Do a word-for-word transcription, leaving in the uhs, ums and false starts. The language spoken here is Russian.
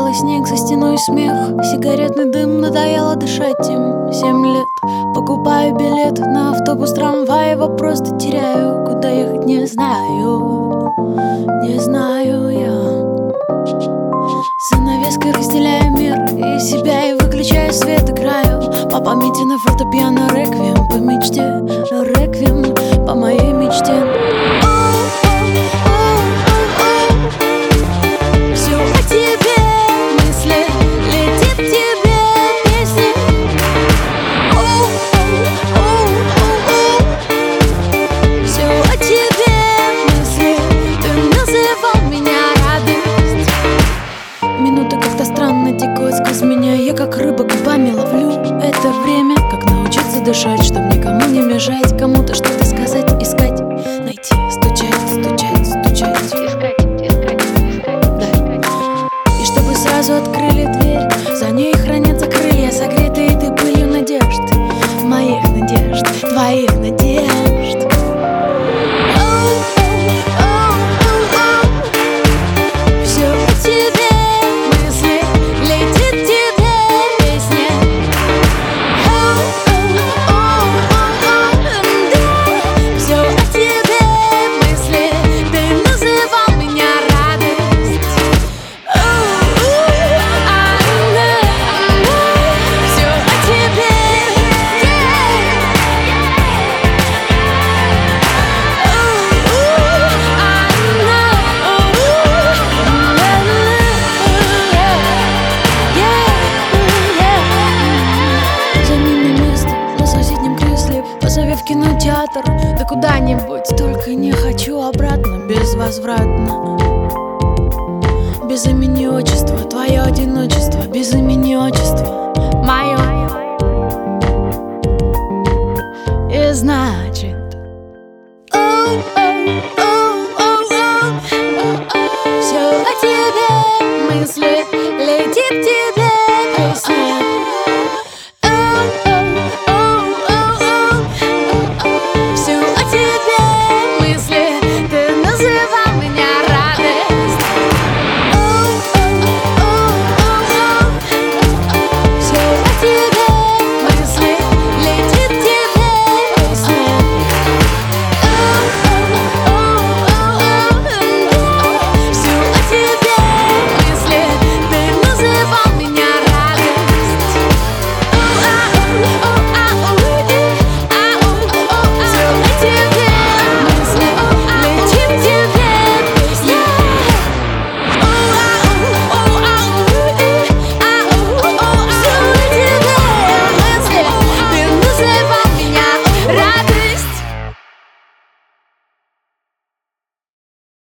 белый снег, за стеной смех, сигаретный дым, надоело дышать им. Семь лет, покупаю билет на автобус, трамвай, его просто теряю. Куда ехать не знаю, не знаю я. Занавеской разделяю мир и себя, и выключаю свет, играю по памяти на фортепиано реквием по мечте, реквием по моей мечте. Сквозь меня я как рыба губами ловлю это время. Как научиться дышать, чтоб никому не мешать, кому-то что-то сказать, искать, найти, стучать, стучать, стучать, искать, искать, искать, да. И чтобы сразу открыли дверь, за ней хранятся крылья, согретые ты пылью надежд, моих надежд, твоих надежд. Позови в кинотеатр, да куда-нибудь, только не хочу обратно, безвозвратно. Без имени отчества, твое одиночество, без имени отчества, мое. И значит